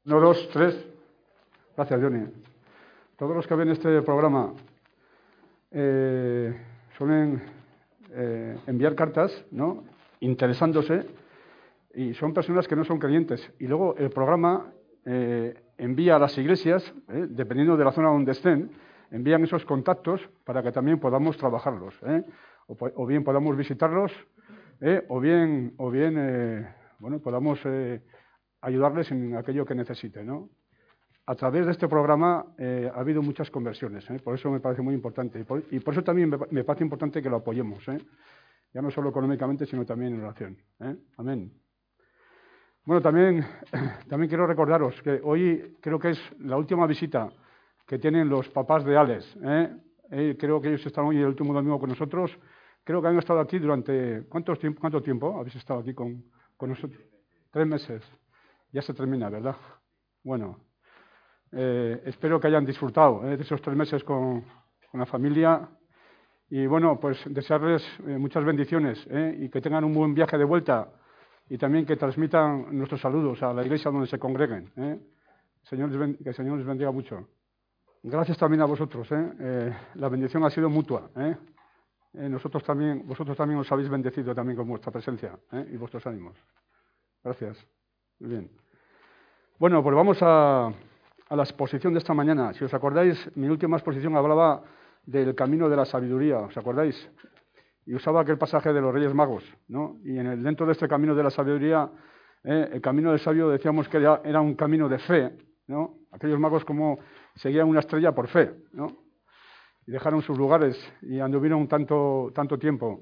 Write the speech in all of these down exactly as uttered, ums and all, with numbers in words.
Uno, dos, tres. Gracias, Johnny. Todos los que ven este programa eh, suelen eh, enviar cartas, ¿no?, interesándose, y son personas que no son creyentes. Y luego el programa eh, envía a las iglesias, eh, dependiendo de la zona donde estén, envían esos contactos para que también podamos trabajarlos, ¿eh? o, o bien podamos visitarlos, eh, o bien, o bien eh, bueno, podamos eh, ayudarles en aquello que necesiten, ¿no? A través de este programa eh, ha habido muchas conversiones, ¿eh? Por eso me parece muy importante. Y por, y por eso también me, me parece importante que lo apoyemos, ¿eh? Ya no solo económicamente, sino también en oración, ¿eh? Amén. Bueno, también, también quiero recordaros que hoy creo que es la última visita que tienen los papás de Alex, ¿eh? Eh, creo que ellos están hoy el último domingo con nosotros. Creo que han estado aquí durante... ¿Cuántos tiempo, ¿Cuánto tiempo habéis estado aquí con, con nosotros? Tres meses. Ya se termina, ¿verdad? Bueno, eh, espero que hayan disfrutado eh, de esos tres meses con, con la familia. Y bueno, pues desearles eh, muchas bendiciones eh, y que tengan un buen viaje de vuelta, y también que transmitan nuestros saludos a la iglesia donde se congreguen. ¿eh? Señor, que el Señor les bendiga mucho. Gracias también a vosotros. ¿eh? Eh, la bendición ha sido mutua. ¿eh? Eh, nosotros también, vosotros también os habéis bendecido también con vuestra presencia ¿eh? y vuestros ánimos. Gracias. Muy bien. Bueno, pues vamos a, a la exposición de esta mañana. Si os acordáis, mi última exposición hablaba del camino de la sabiduría, ¿os acordáis? Y usaba aquel pasaje de los Reyes Magos, ¿no? Y en el, dentro de este camino de la sabiduría, eh, el camino del sabio decíamos que era, era un camino de fe, ¿no? Aquellos magos como seguían una estrella por fe, ¿no? Y dejaron sus lugares y anduvieron tanto, tanto tiempo.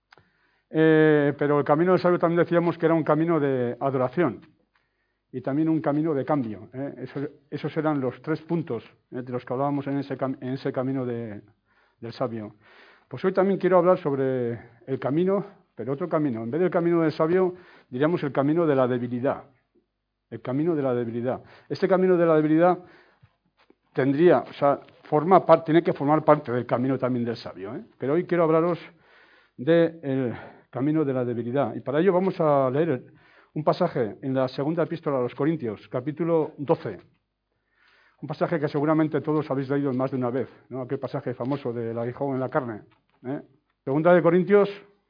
Eh, pero el camino del sabio también decíamos que era un camino de adoración y también un camino de cambio. ¿eh? Esos, esos eran los tres puntos ¿eh? de los que hablábamos en ese, en ese camino de, del sabio. Pues hoy también quiero hablar sobre el camino, pero otro camino. En vez del camino del sabio, diríamos el camino de la debilidad. El camino de la debilidad. Este camino de la debilidad tendría, o sea, forma parte, tiene que formar parte del camino también del sabio. ¿eh? Pero hoy quiero hablaros del camino de la debilidad. Y para ello vamos a leer un pasaje en la segunda epístola a los Corintios, capítulo doce. Un pasaje que seguramente todos habéis leído más de una vez, ¿no? Aquel pasaje famoso del aguijón en la carne. ¿eh? Segunda de Corintios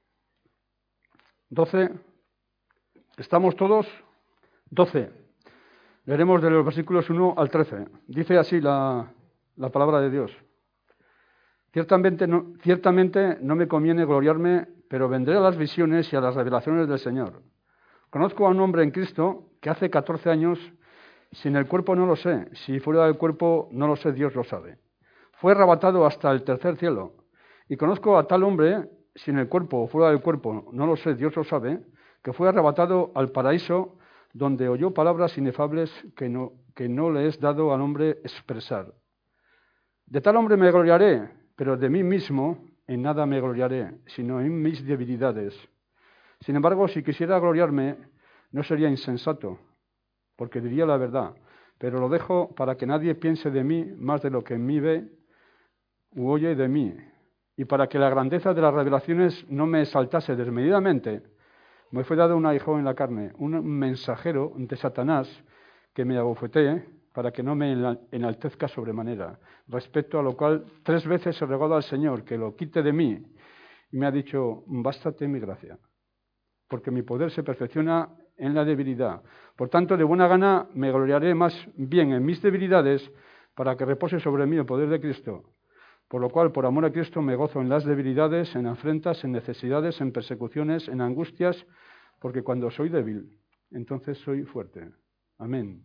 doce. ¿Estamos todos? doce. Leeremos de los versículos uno al trece. Dice así la, la palabra de Dios. Ciertamente no, ciertamente no me conviene gloriarme, pero vendré a las visiones y a las revelaciones del Señor. Conozco a un hombre en Cristo que hace catorce años, si en el cuerpo no lo sé, si fuera del cuerpo no lo sé, Dios lo sabe. Fue arrebatado hasta el tercer cielo. Y conozco a tal hombre, si en el cuerpo o fuera del cuerpo no lo sé, Dios lo sabe, que fue arrebatado al paraíso, donde oyó palabras inefables que no, que no le es dado al hombre expresar. De tal hombre me gloriaré, pero de mí mismo en nada me gloriaré, sino en mis debilidades. Sin embargo, si quisiera gloriarme, no sería insensato, porque diría la verdad, pero lo dejo para que nadie piense de mí más de lo que en mí ve u oye de mí, y para que la grandeza de las revelaciones no me exaltase desmedidamente, me fue dado un aguijón en la carne, un mensajero de Satanás que me abofetee para que no me enaltezca sobremanera, respecto a lo cual tres veces he rogado al Señor que lo quite de mí, y me ha dicho, bástate mi gracia, porque mi poder se perfecciona en la debilidad. Por tanto, de buena gana me gloriaré más bien en mis debilidades, para que repose sobre mí el poder de Cristo. Por lo cual, por amor a Cristo, me gozo en las debilidades, en afrentas, en necesidades, en persecuciones, en angustias, porque cuando soy débil, entonces soy fuerte. Amén.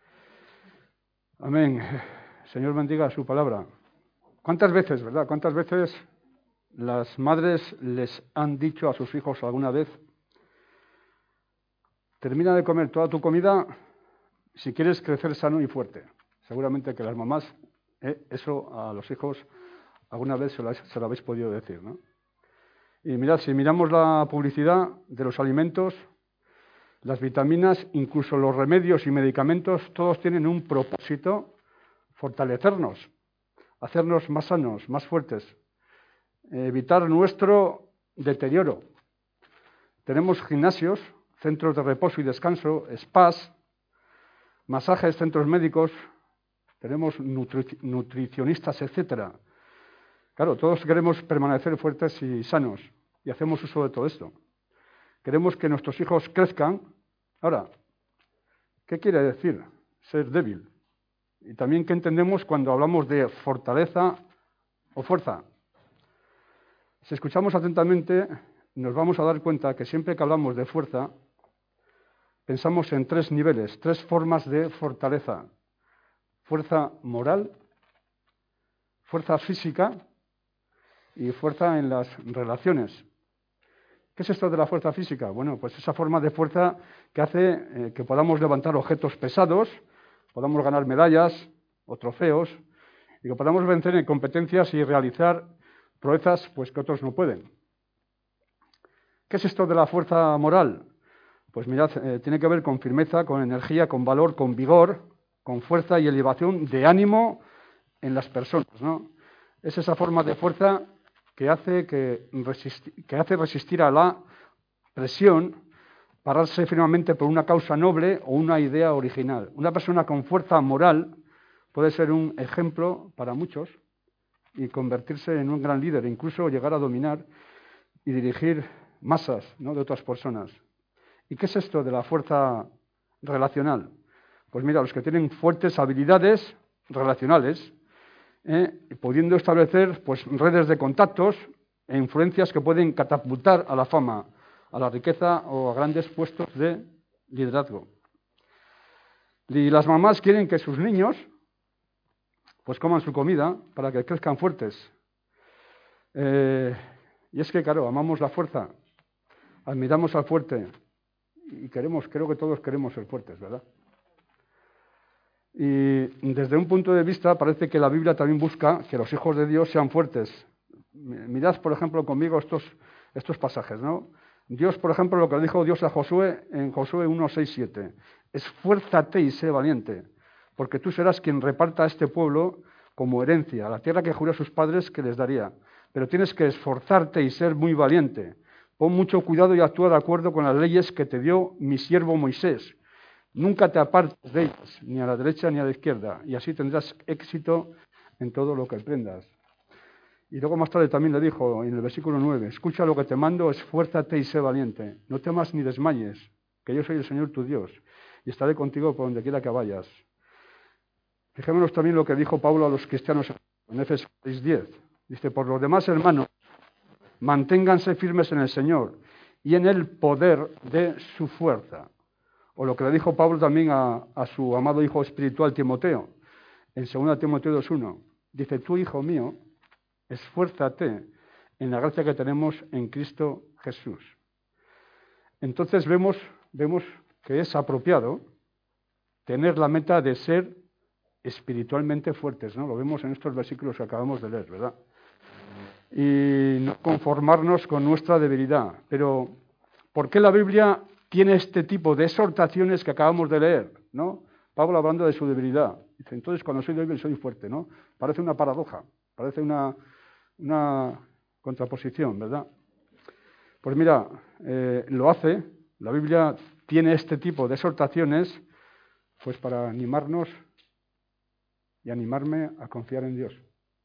Amén. Señor bendiga su palabra. ¿Cuántas veces, verdad? ¿Cuántas veces las madres les han dicho a sus hijos alguna vez: termina de comer toda tu comida si quieres crecer sano y fuerte? Seguramente que las mamás, eh, eso a los hijos alguna vez se lo, se lo habéis podido decir, ¿no? Y mirad, si miramos la publicidad de los alimentos, las vitaminas, incluso los remedios y medicamentos, todos tienen un propósito: fortalecernos, hacernos más sanos, más fuertes, evitar nuestro deterioro. Tenemos gimnasios, centros de reposo y descanso, spas, masajes, centros médicos, tenemos nutri- nutricionistas, etcétera. Claro, todos queremos permanecer fuertes y sanos y hacemos uso de todo esto. Queremos que nuestros hijos crezcan. Ahora, ¿qué quiere decir ser débil? Y también, ¿qué entendemos cuando hablamos de fortaleza o fuerza? Si escuchamos atentamente, nos vamos a dar cuenta que siempre que hablamos de fuerza, pensamos en tres niveles, tres formas de fortaleza. Fuerza moral, fuerza física y fuerza en las relaciones. ¿Qué es esto de la fuerza física? Bueno, pues esa forma de fuerza que hace eh, que podamos levantar objetos pesados, podamos ganar medallas o trofeos y que podamos vencer en competencias y realizar proezas pues, que otros no pueden. ¿Qué es esto de la fuerza moral? Pues mirad, eh, tiene que ver con firmeza, con energía, con valor, con vigor, con fuerza y elevación de ánimo en las personas, ¿no? Es esa forma de fuerza que hace, que, resistir, que hace resistir a la presión, pararse firmemente por una causa noble o una idea original. Una persona con fuerza moral puede ser un ejemplo para muchos y convertirse en un gran líder, incluso llegar a dominar y dirigir masas, ¿no?, de otras personas. ¿Y qué es esto de la fuerza relacional? Pues mira, los que tienen fuertes habilidades relacionales, eh, pudiendo establecer pues, redes de contactos e influencias que pueden catapultar a la fama, a la riqueza o a grandes puestos de liderazgo. Y las mamás quieren que sus niños pues coman su comida para que crezcan fuertes. Eh, y es que, claro, amamos la fuerza, admiramos al fuerte y queremos, creo que todos queremos ser fuertes, ¿verdad? Y desde un punto de vista parece que la Biblia también busca que los hijos de Dios sean fuertes. Mirad, por ejemplo, conmigo estos, estos pasajes, ¿no? Dios, por ejemplo, lo que le dijo Dios a Josué en Josué uno, seis, siete. Esfuérzate y sé valiente, porque tú serás quien reparta a este pueblo como herencia, la tierra que juró a sus padres que les daría. Pero tienes que esforzarte y ser muy valiente. Pon mucho cuidado y actúa de acuerdo con las leyes que te dio mi siervo Moisés. Nunca te apartes de ellas, ni a la derecha ni a la izquierda, y así tendrás éxito en todo lo que emprendas. Y luego más tarde también le dijo en el versículo nueve, escucha lo que te mando, esfuérzate y sé valiente, no temas ni desmayes, que yo soy el Señor tu Dios, y estaré contigo por donde quiera que vayas. Fijémonos también lo que dijo Pablo a los cristianos en Efesios seis diez. Dice, por los demás, hermanos, manténganse firmes en el Señor y en el poder de su fuerza. O lo que le dijo Pablo también a, a su amado hijo espiritual Timoteo, en segunda Timoteo dos uno. Dice, tú, hijo mío, esfuérzate en la gracia que tenemos en Cristo Jesús. Entonces vemos, vemos que es apropiado tener la meta de ser espiritualmente fuertes, ¿no? Lo vemos en estos versículos que acabamos de leer, ¿verdad? Y no conformarnos con nuestra debilidad. Pero, ¿por qué la Biblia tiene este tipo de exhortaciones que acabamos de leer, ¿no? Pablo hablando de su debilidad. Dice, entonces cuando soy débil soy fuerte, ¿no? Parece una paradoja, parece una, una contraposición, ¿verdad? Pues mira, eh, lo hace, la Biblia tiene este tipo de exhortaciones pues para animarnos y animarme a confiar en Dios.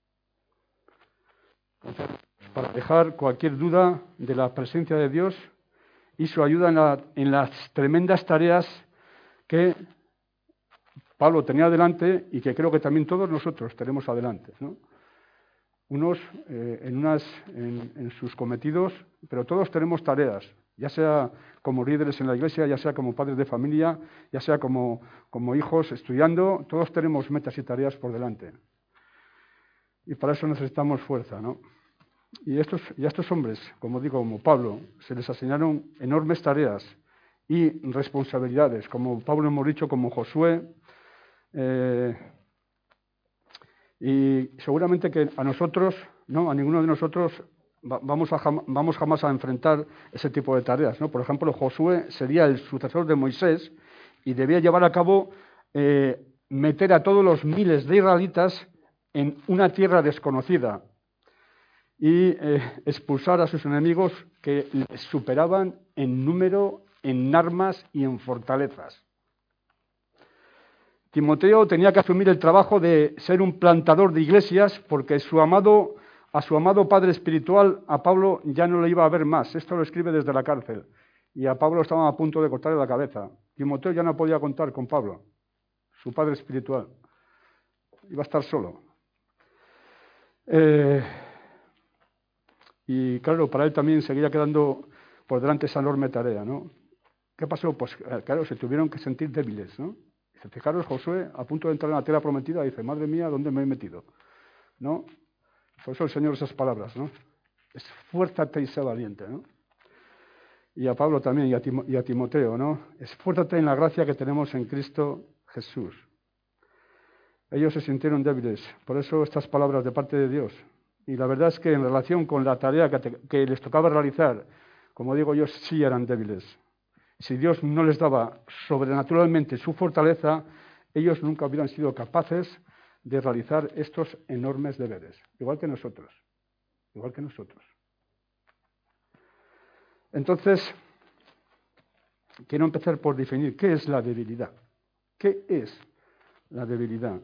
Para dejar cualquier duda de la presencia de Dios y su ayuda en, la, en las tremendas tareas que Pablo tenía adelante y que creo que también todos nosotros tenemos adelante, ¿no? Unos eh, en, unas, en, en sus cometidos, pero todos tenemos tareas, ya sea como líderes en la iglesia, ya sea como padres de familia, ya sea como, como hijos estudiando, todos tenemos metas y tareas por delante. Y para eso necesitamos fuerza, ¿no? Y, estos, y a estos hombres, como digo, como Pablo, se les asignaron enormes tareas y responsabilidades, como Pablo hemos dicho, como Josué, eh, y seguramente que a nosotros, no, a ninguno de nosotros va, vamos, a jam, vamos jamás a enfrentar ese tipo de tareas, ¿no? Por ejemplo, Josué sería el sucesor de Moisés y debía llevar a cabo, eh, meter a todos los miles de israelitas en una tierra desconocida y eh, expulsar a sus enemigos que les superaban en número, en armas y en fortalezas. Timoteo tenía que asumir el trabajo de ser un plantador de iglesias porque su amado, a su amado padre espiritual, a Pablo, ya no le iba a ver más. Esto lo escribe desde la cárcel. Y a Pablo estaban a punto de cortarle la cabeza. Timoteo ya no podía contar con Pablo, su padre espiritual. Iba a estar solo. Eh, y claro, para él también seguía quedando por delante esa enorme tarea, ¿no? ¿Qué pasó? Pues claro, se tuvieron que sentir débiles, ¿no? Dice, fijaros, Josué, a punto de entrar en la tierra prometida, dice, madre mía, ¿dónde me he metido? ¿No? Por eso el Señor esas palabras, ¿no? Esfuérzate y sé valiente, ¿no? Y a Pablo también, y a, Tim- y a Timoteo, ¿no? Esfuérzate en la gracia que tenemos en Cristo Jesús. Ellos se sintieron débiles, por eso estas palabras de parte de Dios. Y la verdad es que en relación con la tarea que, te- que les tocaba realizar, como digo, ellos sí eran débiles. Si Dios no les daba sobrenaturalmente su fortaleza, ellos nunca hubieran sido capaces de realizar estos enormes deberes, igual que nosotros, igual que nosotros. Entonces, quiero empezar por definir qué es la debilidad. ¿Qué es la debilidad?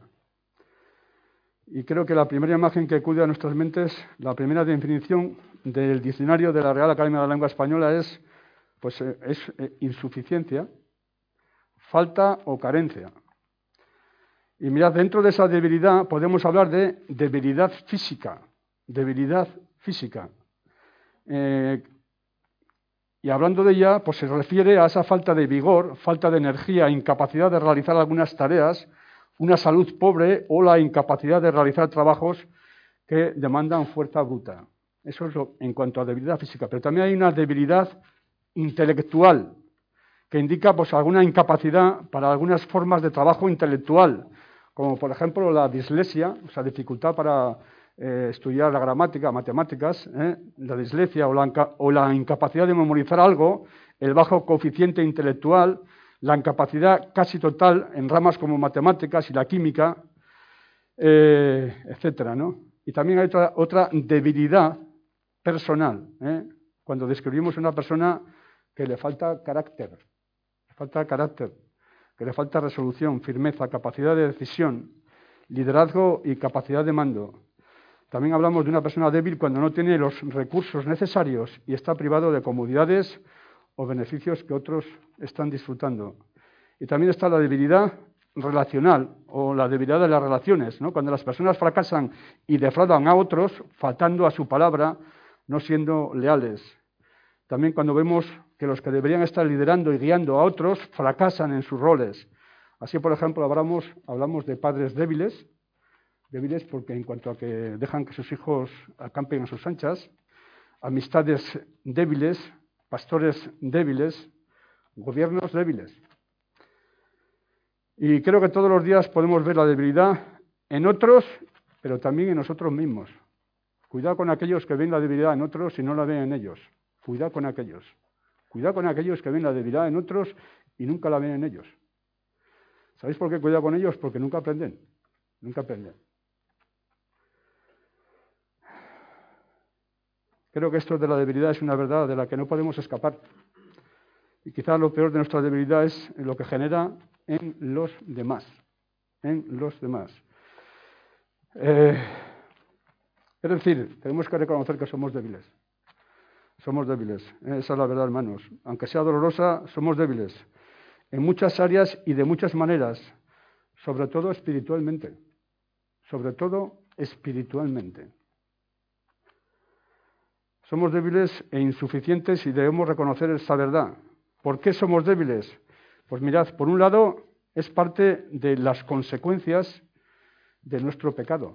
Y creo que la primera imagen que acude a nuestras mentes, la primera definición del diccionario de la Real Academia de la Lengua Española es, pues, es insuficiencia, falta o carencia. Y mirad, dentro de esa debilidad podemos hablar de debilidad física, debilidad física. Eh, y hablando de ella, pues se refiere a esa falta de vigor, falta de energía, incapacidad de realizar algunas tareas, una salud pobre o la incapacidad de realizar trabajos que demandan fuerza bruta. Eso es lo, en cuanto a debilidad física. Pero también hay una debilidad intelectual, que indica pues alguna incapacidad para algunas formas de trabajo intelectual, como por ejemplo la dislexia, o sea, dificultad para eh, estudiar la gramática, matemáticas, ¿eh? la dislexia o la, o la incapacidad de memorizar algo, el bajo coeficiente intelectual, la incapacidad casi total en ramas como matemáticas y la química, eh, etcétera, ¿no? Y también hay otra, otra debilidad personal, ¿eh? Cuando describimos a una persona que le falta carácter, le falta carácter, que le falta resolución, firmeza, capacidad de decisión, liderazgo y capacidad de mando. También hablamos de una persona débil cuando no tiene los recursos necesarios y está privado de comodidades o beneficios que otros están disfrutando. Y también está la debilidad relacional o la debilidad de las relaciones, ¿no? Cuando las personas fracasan y defraudan a otros, faltando a su palabra, no siendo leales. También cuando vemos que los que deberían estar liderando y guiando a otros fracasan en sus roles. Así, por ejemplo, hablamos, hablamos de padres débiles, débiles porque en cuanto a que dejan que sus hijos acampen a sus anchas, amistades débiles, pastores débiles, gobiernos débiles. Y creo que todos los días podemos ver la debilidad en otros, pero también en nosotros mismos. Cuidado con aquellos que ven la debilidad en otros y no la ven en ellos. Cuidado con aquellos. Cuidado con aquellos que ven la debilidad en otros y nunca la ven en ellos. ¿Sabéis por qué cuidado con ellos? Porque nunca aprenden. Nunca aprenden. Creo que esto de la debilidad es una verdad de la que no podemos escapar. Y quizás lo peor de nuestra debilidad es lo que genera en los demás. En los demás. Eh, es decir, tenemos que reconocer que somos débiles. Somos débiles. Esa es la verdad, hermanos. Aunque sea dolorosa, somos débiles. En muchas áreas y de muchas maneras. Sobre todo espiritualmente. Sobre todo espiritualmente. Somos débiles e insuficientes y debemos reconocer esa verdad. ¿Por qué somos débiles? Pues mirad, por un lado, es parte de las consecuencias de nuestro pecado.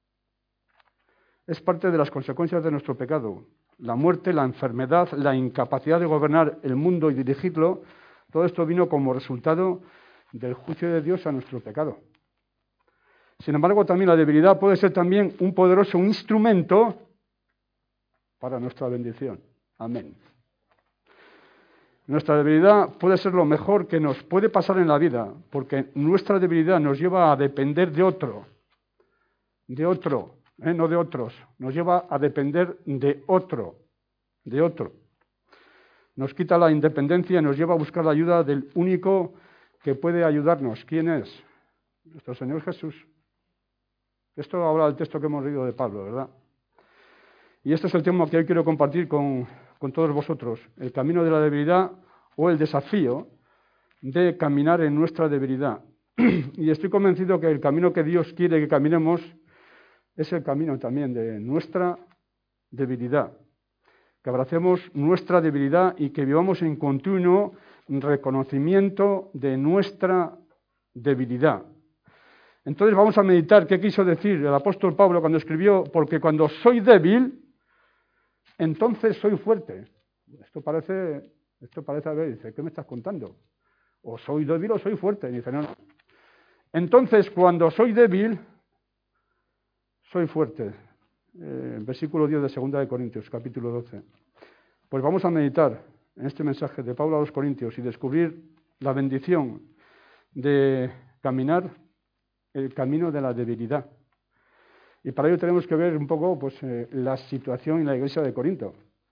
Es parte de las consecuencias de nuestro pecado. La muerte, la enfermedad, la incapacidad de gobernar el mundo y dirigirlo, todo esto vino como resultado del juicio de Dios a nuestro pecado. Sin embargo, también la debilidad puede ser también un poderoso instrumento para nuestra bendición. Amén. Nuestra debilidad puede ser lo mejor que nos puede pasar en la vida, porque nuestra debilidad nos lleva a depender de otro, de otro, ¿eh? no de otros, nos lleva a depender de otro, de otro. Nos quita la independencia y nos lleva a buscar la ayuda del único que puede ayudarnos. ¿Quién es? nuestro Señor Jesús. Esto habla del texto que hemos leído de Pablo, ¿verdad? Y este es el tema que hoy quiero compartir con, con todos vosotros, el camino de la debilidad o el desafío de caminar en nuestra debilidad. Y estoy convencido que el camino que Dios quiere que caminemos es el camino también de nuestra debilidad, que abracemos nuestra debilidad y que vivamos en continuo reconocimiento de nuestra debilidad. Entonces vamos a meditar qué quiso decir el apóstol Pablo cuando escribió, porque cuando soy débil, entonces soy fuerte. Esto parece, esto parece, a ver, dice, ¿qué me estás contando? O soy débil o soy fuerte. Y dice, no, no. Entonces, cuando soy débil, soy fuerte. Eh, versículo diez de segunda de Corintios, capítulo doce. Pues vamos a meditar en este mensaje de Pablo a los Corintios y descubrir la bendición de caminar el camino de la debilidad. Y para ello tenemos que ver un poco pues, eh, la situación en la iglesia de Corinto.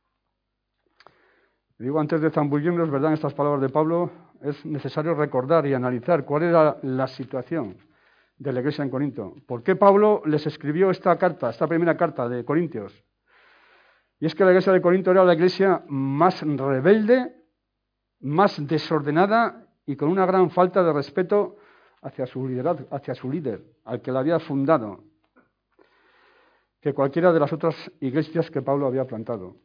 Digo, antes de zambullirnos, ¿verdad?, en estas palabras de Pablo, es necesario recordar y analizar cuál era la situación de la iglesia en Corinto. ¿Por qué Pablo les escribió esta carta, esta primera carta de Corintios? Y es que la iglesia de Corinto era la iglesia más rebelde, más desordenada y con una gran falta de respeto hacia su liderazgo, hacia su líder, al que la había fundado, que cualquiera de las otras iglesias que Pablo había plantado.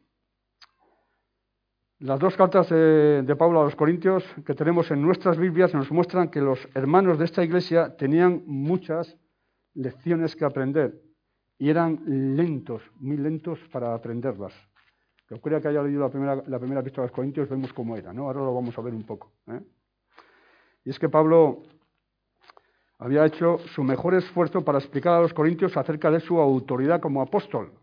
Las dos cartas de, de Pablo a los Corintios que tenemos en nuestras Biblias nos muestran que los hermanos de esta iglesia tenían muchas lecciones que aprender y eran lentos, muy lentos para aprenderlas. Cualquiera que haya leído la primera, la primera epístola a los Corintios vemos cómo era, ¿no? Ahora lo vamos a ver un poco, ¿eh? Y es que Pablo había hecho su mejor esfuerzo para explicar a los corintios acerca de su autoridad como apóstol.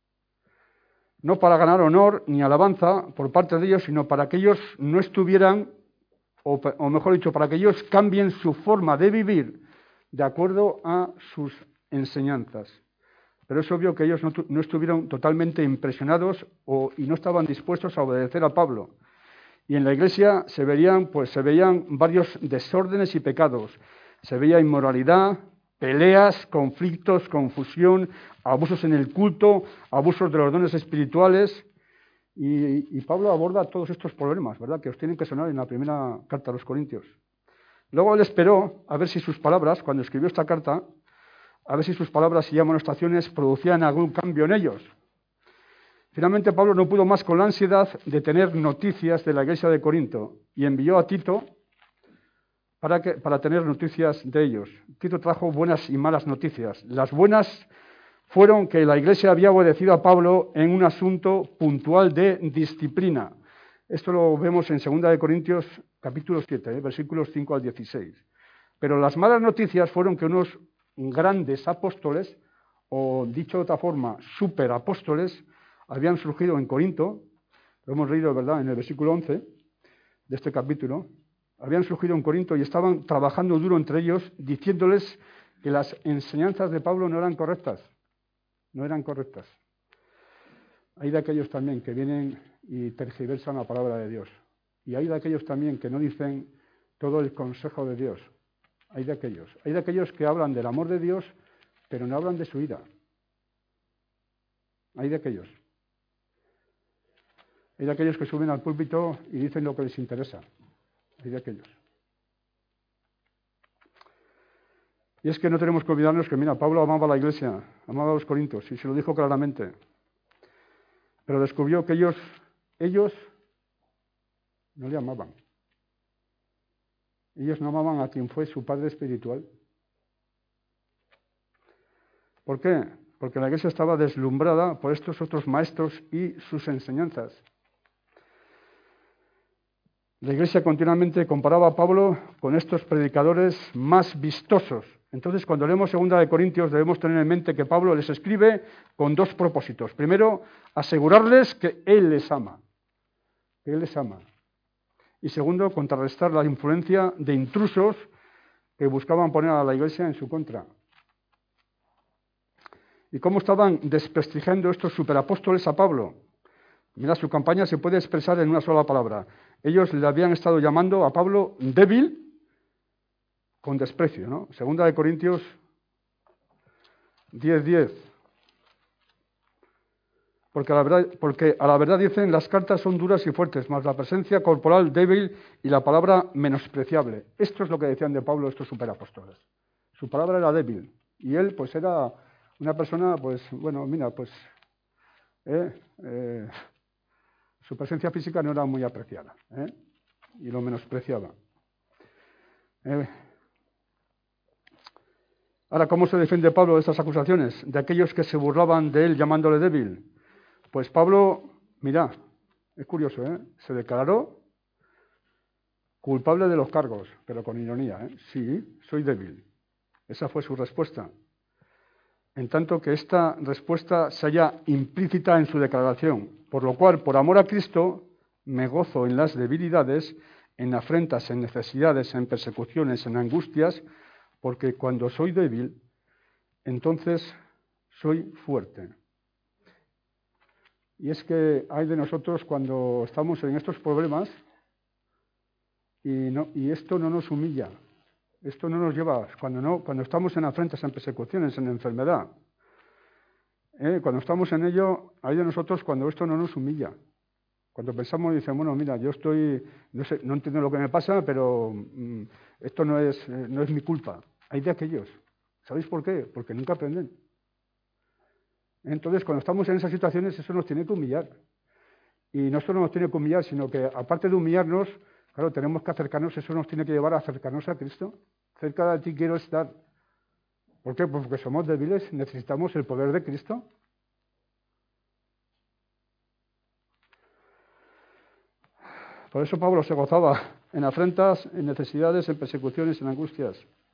No para ganar honor ni alabanza por parte de ellos, sino para que ellos no estuvieran, o, o mejor dicho, para que ellos cambien su forma de vivir de acuerdo a sus enseñanzas. Pero es obvio que ellos no, no estuvieron totalmente impresionados o, y no estaban dispuestos a obedecer a Pablo. Y en la iglesia se veían, pues, se veían varios desórdenes y pecados. Se veía inmoralidad, peleas, conflictos, confusión, abusos en el culto, abusos de los dones espirituales. Y, y Pablo aborda todos estos problemas, ¿verdad?, que os tienen que sonar en la primera carta a los Corintios. Luego él esperó a ver si sus palabras, cuando escribió esta carta, a ver si sus palabras y amonestaciones producían algún cambio en ellos. Finalmente Pablo no pudo más con la ansiedad de tener noticias de la iglesia de Corinto y envió a Tito Para, que, para tener noticias de ellos. Tito trajo buenas y malas noticias. Las buenas fueron que la iglesia había obedecido a Pablo en un asunto puntual de disciplina. Esto lo vemos en segunda de Corintios, capítulo siete, eh, versículos cinco al dieciséis. Pero las malas noticias fueron que unos grandes apóstoles, o dicho de otra forma, superapóstoles, habían surgido en Corinto. Lo hemos leído, ¿verdad?, en el versículo once de este capítulo. Habían surgido en Corinto y estaban trabajando duro entre ellos, diciéndoles que las enseñanzas de Pablo no eran correctas. No eran correctas. Hay de aquellos también que vienen y tergiversan la palabra de Dios. Y hay de aquellos también que no dicen todo el consejo de Dios. Hay de aquellos. Hay de aquellos que hablan del amor de Dios, pero no hablan de su ira. Hay de aquellos. Hay de aquellos que suben al púlpito y dicen lo que les interesa. Hay de aquellos. Y es que no tenemos que olvidarnos que, mira, Pablo amaba a la iglesia, amaba a los corintios, y se lo dijo claramente. Pero descubrió que ellos, ellos no le amaban. Ellos no amaban a quien fue su padre espiritual. ¿Por qué? Porque la iglesia estaba deslumbrada por estos otros maestros y sus enseñanzas. La iglesia continuamente comparaba a Pablo con estos predicadores más vistosos. Entonces, cuando leemos segunda de Corintios, debemos tener en mente que Pablo les escribe con dos propósitos. Primero, asegurarles que él les ama, que él les ama. Y segundo, contrarrestar la influencia de intrusos que buscaban poner a la iglesia en su contra. ¿Y cómo estaban desprestigiando estos superapóstoles a Pablo? Mira, su campaña se puede expresar en una sola palabra. Ellos le habían estado llamando a Pablo débil, con desprecio, ¿no? Segunda de Corintios diez, diez. Porque a, la verdad, porque a la verdad dicen, las cartas son duras y fuertes, mas la presencia corporal débil y la palabra menospreciable. Esto es lo que decían de Pablo estos superapóstoles. Su palabra era débil y él pues era una persona, pues bueno, mira, pues eh, eh, su presencia física no era muy apreciada, ¿eh? Y lo menospreciaba. Eh, Ahora, ¿cómo se defiende Pablo de estas acusaciones? De aquellos que se burlaban de él llamándole débil. Pues Pablo, mira, es curioso, ¿eh? Se declaró culpable de los cargos, pero con ironía, ¿eh? Sí, soy débil. Esa fue su respuesta. En tanto que esta respuesta se halla implícita en su declaración, por lo cual, por amor a Cristo, me gozo en las debilidades, en afrentas, en necesidades, en persecuciones, en angustias, porque cuando soy débil, entonces soy fuerte. Y es que hay de nosotros cuando estamos en estos problemas y, no, y esto no nos humilla, esto no nos lleva, cuando, no, cuando estamos en afrentas, en persecuciones, en enfermedad, ¿eh? Cuando estamos en ello, hay de nosotros cuando esto no nos humilla. Cuando pensamos y dicen, bueno, mira, yo estoy, no sé, no entiendo lo que me pasa, pero mmm, esto no es, eh, no es mi culpa. Hay de aquellos. ¿Sabéis por qué? Porque nunca aprenden. Entonces, cuando estamos en esas situaciones, eso nos tiene que humillar. Y no solo nos tiene que humillar, sino que aparte de humillarnos, claro, tenemos que acercarnos, eso nos tiene que llevar a acercarnos a Cristo. Cerca de ti quiero estar. ¿Por qué? Porque somos débiles, necesitamos el poder de Cristo. Por eso Pablo se gozaba en afrentas, en necesidades, en persecuciones, en angustias.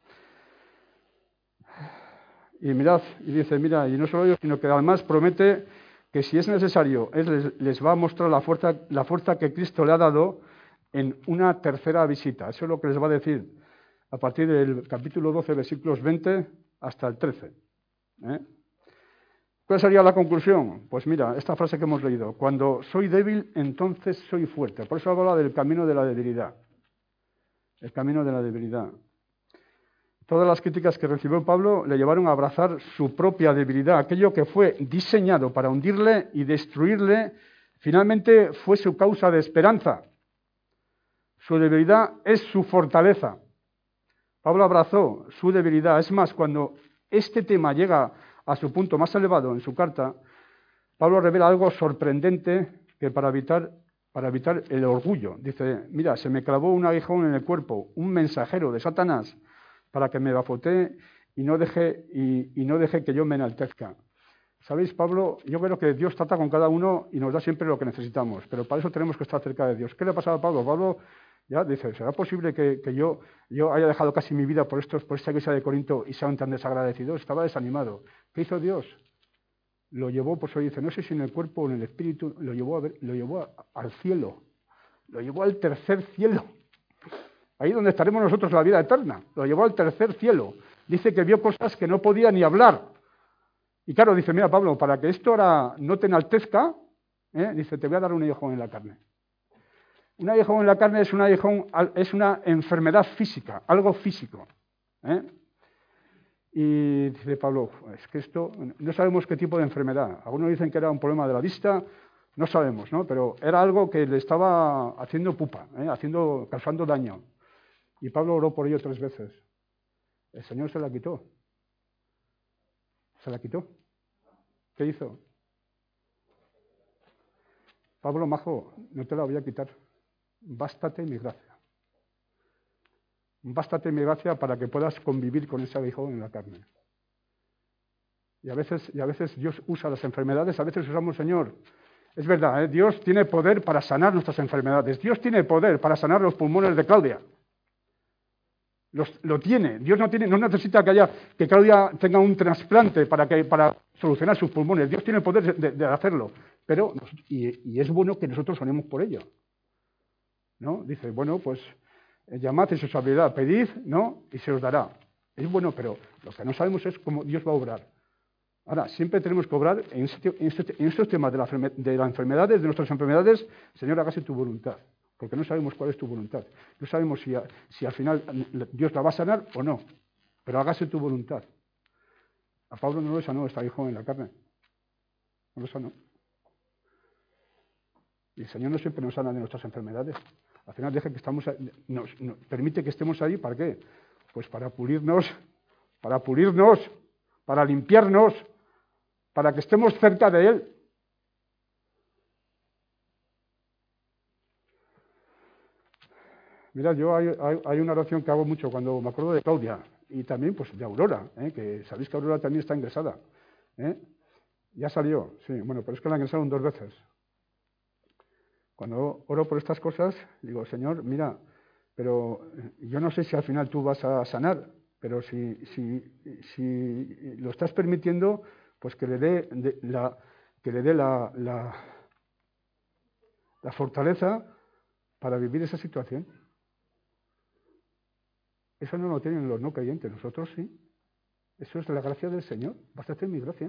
Y mirad, y dice, mira, y no solo ello, sino que además promete que si es necesario, Él les, les va a mostrar la fuerza, la fuerza que Cristo le ha dado en una tercera visita. Eso es lo que les va a decir a partir del capítulo doce, versículos veinte hasta el trece. ¿Eh? ¿Cuál sería la conclusión? Pues mira, esta frase que hemos leído. Cuando soy débil, entonces soy fuerte. Por eso habla del camino de la debilidad. El camino de la debilidad. Todas las críticas que recibió Pablo le llevaron a abrazar su propia debilidad. Aquello que fue diseñado para hundirle y destruirle, finalmente fue su causa de esperanza. Su debilidad es su fortaleza. Pablo abrazó su debilidad. Es más, cuando este tema llega a su punto más elevado en su carta, Pablo revela algo sorprendente que para evitar, para evitar el orgullo. Dice, mira, se me clavó un aguijón en el cuerpo, un mensajero de Satanás, para que me bafotee y no deje, y, y no deje que yo me enaltezca. ¿Sabéis, Pablo? Yo creo que Dios trata con cada uno y nos da siempre lo que necesitamos, pero para eso tenemos que estar cerca de Dios. ¿Qué le ha pasado a Pablo? Pablo ya dice, ¿será posible que, que yo, yo haya dejado casi mi vida por, estos, por esta iglesia de Corinto y sean tan desagradecidos? Estaba desanimado. ¿Qué hizo Dios? Lo llevó, por eso dice, no sé si en el cuerpo o en el espíritu, lo llevó, a ver, lo llevó a, al cielo, lo llevó al tercer cielo. Ahí donde estaremos nosotros la vida eterna. Lo llevó al tercer cielo. Dice que vio cosas que no podía ni hablar. Y claro, dice, mira Pablo, para que esto ahora no te enaltezca, ¿eh? Dice, te voy a dar un aguijón en la carne. Un aguijón en la carne es un aguijón, es una enfermedad física, algo físico. ¿eh? Y dice Pablo, es que esto, no sabemos qué tipo de enfermedad. Algunos dicen que era un problema de la vista, no sabemos, ¿no? Pero era algo que le estaba haciendo pupa, ¿eh? haciendo, causando daño. Y Pablo oró por ello tres veces. El Señor se la quitó. Se la quitó. ¿Qué hizo? Pablo, majo, no te la voy a quitar. Bástate mi gracia. Bástate mi gracia para que puedas convivir con ese aguijón en la carne. Y a veces, y a veces Dios usa las enfermedades, a veces usamos, Señor. Es verdad, ¿eh? Dios tiene poder para sanar nuestras enfermedades. Dios tiene poder para sanar los pulmones de Claudia. Los, lo tiene. Dios no tiene, no necesita que haya que Claudia tenga un trasplante para que para solucionar sus pulmones. Dios tiene poder de, de hacerlo. Pero y, y es bueno que nosotros oremos por ello. ¿No? Dice, bueno, pues llamad en su sabiduría, pedid, ¿no? Y se os dará. Es bueno, pero lo que no sabemos es cómo Dios va a obrar. Ahora, siempre tenemos que obrar en, este, en, este, en estos temas de, la, de las enfermedades, de nuestras enfermedades, Señor, hágase tu voluntad. porque no sabemos cuál es tu voluntad. No sabemos si, a, si al final Dios la va a sanar o no, pero hágase tu voluntad. A Pablo no lo sanó, está hijo en la carne. No lo sanó. Y el Señor no siempre nos sana de nuestras enfermedades. Al final deja que estamos, nos, nos permite que estemos ahí, ¿para qué? Pues para pulirnos, para pulirnos, para limpiarnos, para que estemos cerca de Él. Mirad, yo hay, hay, hay una oración que hago mucho cuando me acuerdo de Claudia y también pues de Aurora, ¿eh? Que sabéis que Aurora también está ingresada. ¿eh? Ya salió, sí, bueno, pero es que la ingresaron dos veces. Cuando oro por estas cosas, digo, Señor, mira, pero yo no sé si al final tú vas a sanar, pero si, si, si lo estás permitiendo, pues que le dé de, la, que le dé la, la, la fortaleza para vivir esa situación. Eso no lo tienen los no creyentes, nosotros sí. Eso es la gracia del Señor, bástate mi gracia.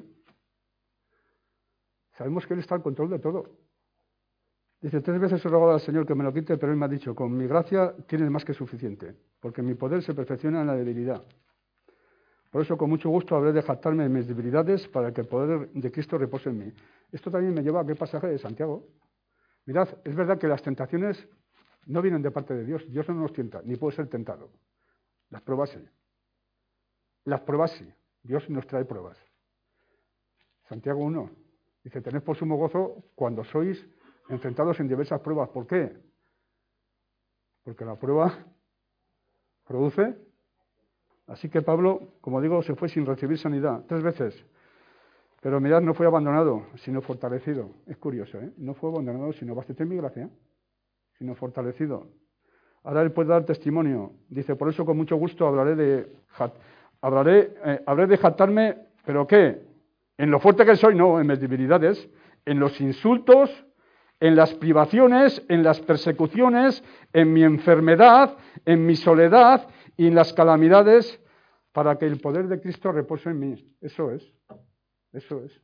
Sabemos que Él está al control de todo. Dice, tres veces he rogado al Señor que me lo quite, pero Él me ha dicho, con mi gracia tienes más que suficiente, porque mi poder se perfecciona en la debilidad. Por eso, con mucho gusto, habré de jactarme en mis debilidades para que el poder de Cristo repose en mí. Esto también me lleva a aquel pasaje de Santiago. Mirad, es verdad que las tentaciones no vienen de parte de Dios. Dios no nos tienta, ni puede ser tentado. Las pruebas sí. Las pruebas sí. Dios nos trae pruebas. Santiago uno dice, tened por sumo gozo cuando sois enfrentados en diversas pruebas. ¿Por qué? Porque la prueba produce. Así que Pablo, como digo, se fue sin recibir sanidad tres veces. Pero mirad, no fue abandonado, sino fortalecido. Es curioso, ¿eh? No fue abandonado, sino bastante en mi gracia, sino fortalecido. Ahora él puede dar testimonio. Dice, por eso con mucho gusto hablaré de hablaré, eh, hablaré de jactarme, ¿pero qué? En lo fuerte que soy, no, en mis debilidades, en los insultos, en las privaciones, en las persecuciones, en mi enfermedad, en mi soledad y en las calamidades, para que el poder de Cristo repose en mí. Eso es, eso es.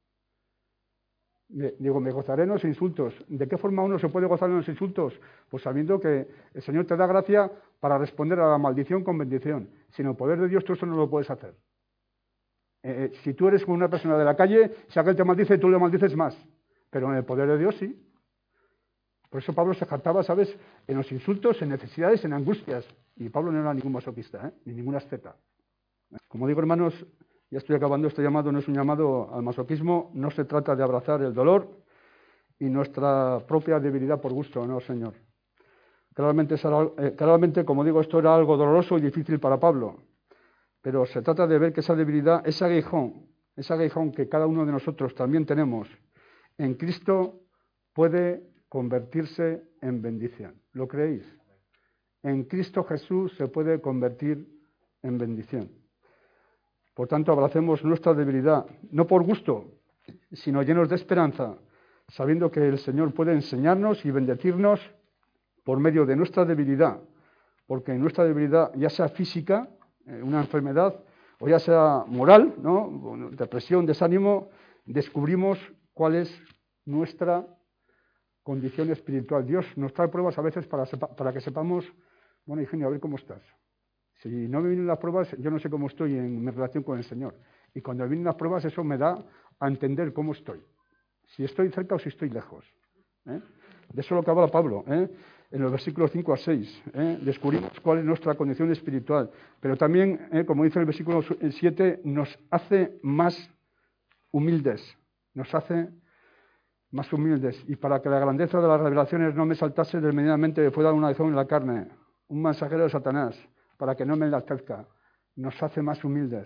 Digo, me gozaré en los insultos. ¿De qué forma uno se puede gozar en los insultos? Pues sabiendo que el Señor te da gracia para responder a la maldición con bendición. Sin el poder de Dios tú eso no lo puedes hacer. Eh, si tú eres como una persona de la calle, si aquel te maldice, tú le maldices más. Pero en el poder de Dios sí. Por eso Pablo se jactaba, ¿sabes?, en los insultos, en necesidades, en angustias. Y Pablo no era ningún masoquista, ¿eh? Ni ninguna asceta. Como digo, hermanos, ya estoy acabando, este llamado no es un llamado al masoquismo, no se trata de abrazar el dolor y nuestra propia debilidad por gusto, no, Señor. Claramente, eh, claramente, como digo, esto era algo doloroso y difícil para Pablo, pero se trata de ver que esa debilidad, ese aguijón, ese aguijón que cada uno de nosotros también tenemos, en Cristo puede convertirse en bendición. ¿Lo creéis? En Cristo Jesús se puede convertir en bendición. Por tanto, abracemos nuestra debilidad, no por gusto, sino llenos de esperanza, sabiendo que el Señor puede enseñarnos y bendecirnos por medio de nuestra debilidad, porque en nuestra debilidad, ya sea física, una enfermedad, o ya sea moral, ¿no?, depresión, desánimo, descubrimos cuál es nuestra condición espiritual. Dios nos trae pruebas a veces para, sepa, para que sepamos, bueno, Eugenio, a ver cómo estás. Si no me vienen las pruebas, yo no sé cómo estoy en mi relación con el Señor. Y cuando me vienen las pruebas, eso me da a entender cómo estoy. Si estoy cerca o si estoy lejos. ¿eh? De eso lo que habla Pablo, ¿eh? en los versículos cinco a seis. ¿eh? Descubrimos cuál es nuestra condición espiritual. Pero también, ¿eh? como dice el versículo siete, nos hace más humildes. Nos hace más humildes. Y para que la grandeza de las revelaciones no me saltase desmedidamente, fue dado una lección en la carne, un mensajero de Satanás, para que no me enaltezca, nos hace más humildes.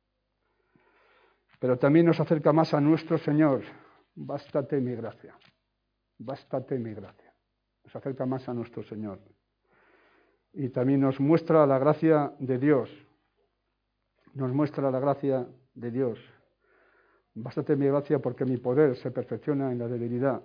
Pero también nos acerca más a nuestro Señor. Bástate mi gracia. Bástate mi gracia. Nos acerca más a nuestro Señor. Y también nos muestra la gracia de Dios. Nos muestra la gracia de Dios. Bástate mi gracia porque mi poder se perfecciona en la debilidad.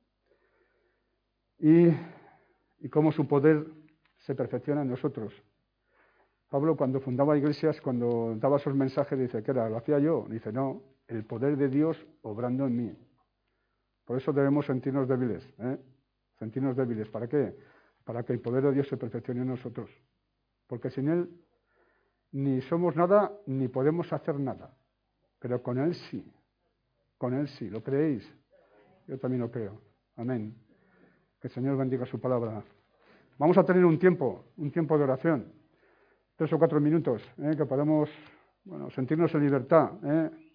Y, y cómo su poder se perfecciona en nosotros. Pablo, cuando fundaba iglesias, cuando daba esos mensajes, dice, ¿qué era? ¿Lo hacía yo? Dice, no, el poder de Dios obrando en mí. Por eso debemos sentirnos débiles, ¿eh? sentirnos débiles. ¿Para qué? Para que el poder de Dios se perfeccione en nosotros. Porque sin Él ni somos nada, ni podemos hacer nada. Pero con Él sí. Con Él sí. ¿Lo creéis? Yo también lo creo. Amén. Que el Señor bendiga su palabra. Vamos a tener un tiempo, un tiempo de oración. Tres o cuatro minutos, ¿eh? Que podamos, bueno, sentirnos en libertad, ¿eh?